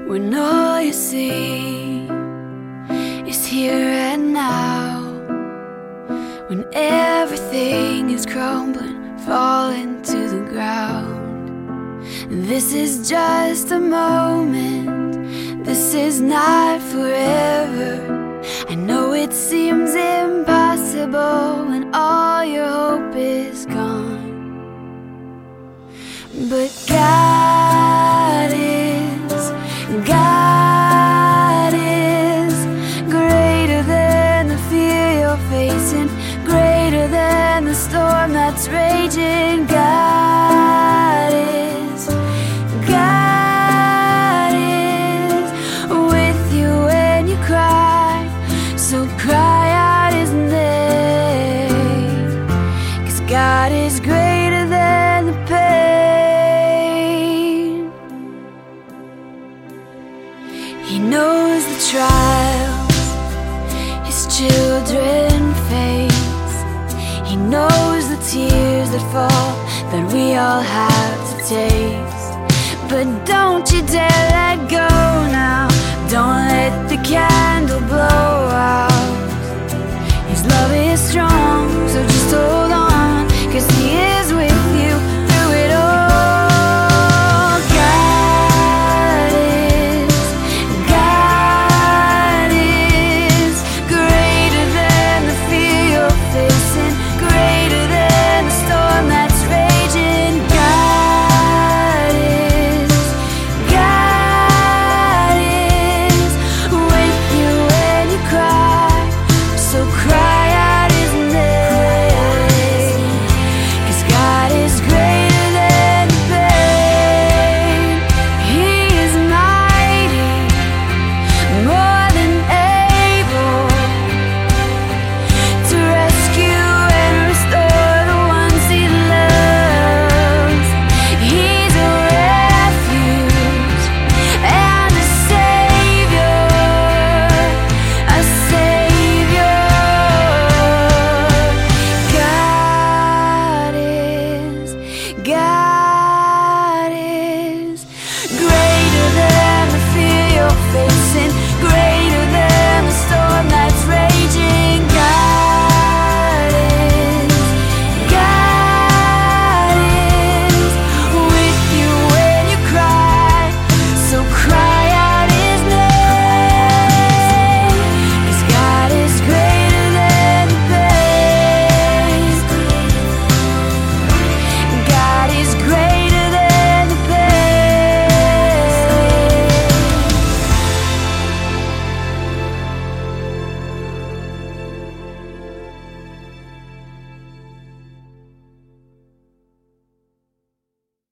When all you see is here and now, when everything is crumbling, falling to the ground. This is just a moment, this is not forever. I know it seems impossible when all your hope is gone, but God is greater than the fear you're facing, greater than the storm that's raging. God is with you when you cry, so cry out His name, 'cause God is greater than the pain. He knows the trials His children face. He knows the tears that fall that we all have to taste. But don't you dare let go now, don't let the candle blow out. His love is strong, so just hold